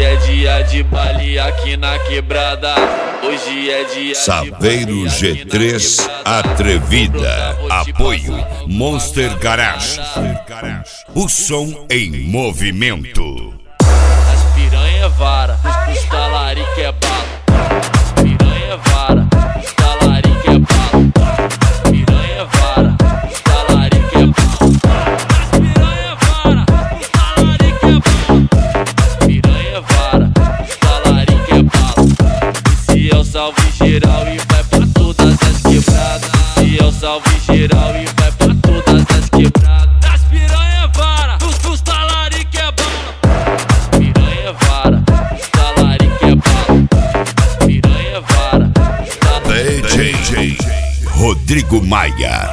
é dia de baile aqui na quebrada. Hoje é dia Saveiro de G3 Atrevida. Apoio Monster Garage. O som em movimento. As piranha vara, os talarico é bala. Piranha vara, os talarico é bala. Piranha vara, os talarico é bala. As piranha vara, os talarico é bala. Piranha vara, os talarico é bala. Esse é o salve geral e vai pra todas as quebradas. Esse é o salve geral e vai pra todas as quebradas. As piranha vara, os talarico é bala. Piranha vara, os talarico é bala. Piranha vara, os talarico é bala. DJ Rodrigo Maia.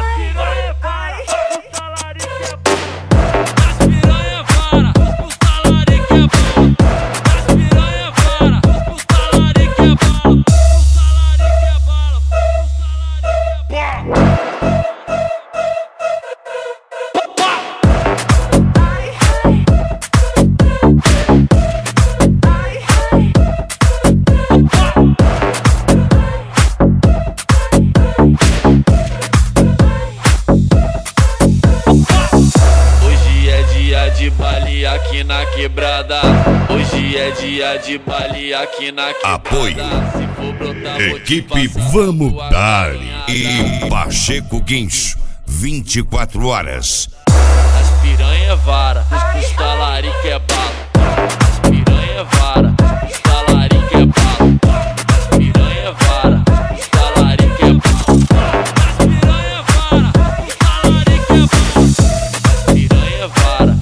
De baile aqui na quebrada. Hoje é dia de baile aqui na quebrada. Apoio Se for brotar, Equipe Vamos Dar e Pacheco Guincho, 24 horas. As piranha vara, os talarico é bala. As piranha vara, os talarico é bala. As piranha vara, os talarico é bala. As piranha vara, os talarico é bala. Piranha vara,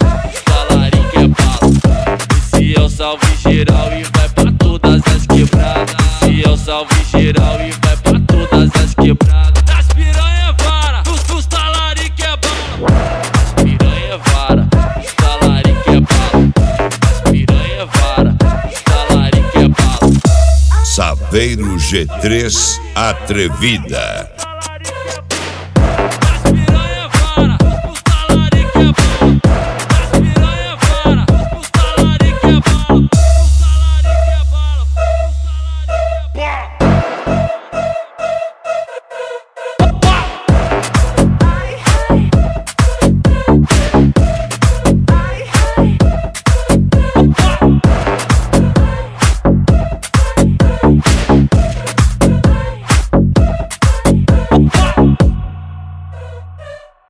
esse é o salve geral e vai pra todas as quebradas. Esse é o salve geral e vai pra todas as quebradas. Das piranha vara, os talarico é bala. Piranha vara, os talarico é bala. Piranha vara, os talarico é bala. Saveiro G3 Atrevida.